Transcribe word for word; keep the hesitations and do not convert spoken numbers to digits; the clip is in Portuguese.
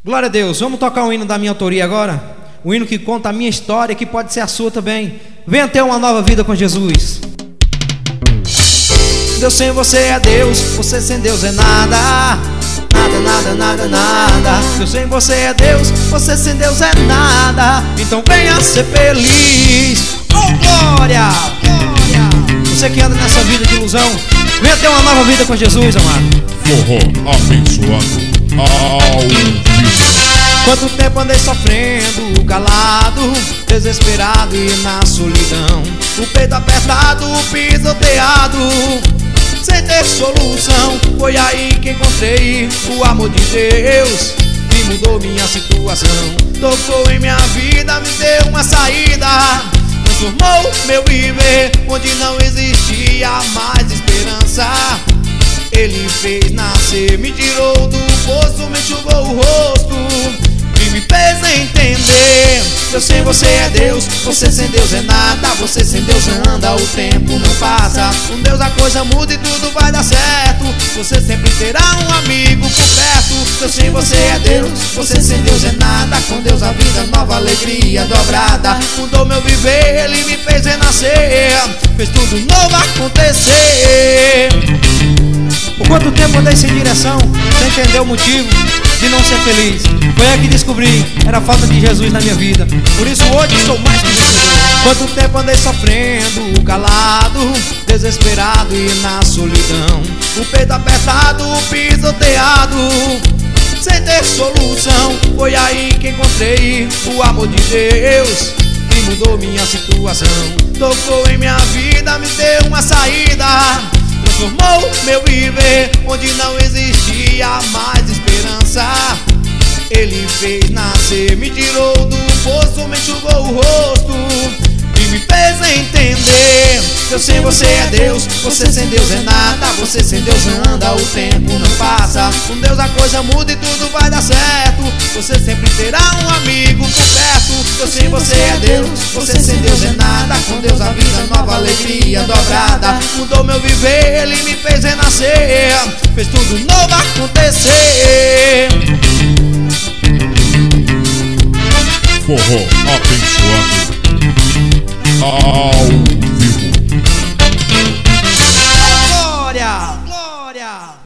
Glória a Deus. Vamos tocar um hino da minha autoria agora. Um hino que conta a minha história, que pode ser a sua também. Venha ter uma nova vida com Jesus. Deus sem você é Deus, você sem Deus é nada. Nada, nada, nada, nada. Deus sem você é Deus, você sem Deus é nada. Então venha ser feliz. Oh, glória, glória. Você que anda nessa vida de ilusão, venha ter uma nova vida com Jesus, amado. Forró abençoado ao vivo. Quanto tempo andei sofrendo, calado, desesperado e na solidão. O peito apertado, pisoteado, sem ter solução. Foi aí que encontrei o amor de Deus, que mudou minha situação. Tocou em minha vida, me deu uma saída, transformou meu viver, onde não existia mais esperança. Ele fez nascer, me tirou do poço, me enxugou o rosto e me fez entender. Deus sem você é Deus, você sem Deus é nada. Você sem Deus anda, o tempo não passa. Com Deus a coisa muda e tudo vai dar certo. Você sempre terá um amigo por perto. Deus sem você é Deus, você sem Deus é nada. Com Deus a vida nova, alegria dobrada. Mudou meu viver, Ele me fez renascer, fez tudo novo acontecer. Por quanto tempo andei sem direção, sem entender o motivo de não ser feliz. Foi aí que descobri, era a falta de Jesus na minha vida. Por isso hoje sou mais que vencedor. Quanto tempo andei sofrendo, calado, desesperado e na solidão. O peito apertado, pisoteado, sem ter solução. Foi aí que encontrei o amor de Deus, que mudou minha situação. Tocou em minha vida, me deu uma saída, transformou meu viver, onde não existia mais esperança. Ele fez nascer, me tirou do poço, me enxugou o rosto e me fez entender. Deus sem você é Deus, você sem Deus é nada. Você sem Deus anda, o tempo não passa. Com Deus a coisa muda e tudo vai dar certo. Você sempre terá um amigo por perto. Deus sem você é Deus, você sem Deus é nada. Com Deus a vida nova, alegria dobrada. Mudou meu viver, Ele me fez renascer, fez tudo novo acontecer. Forró abençoado ao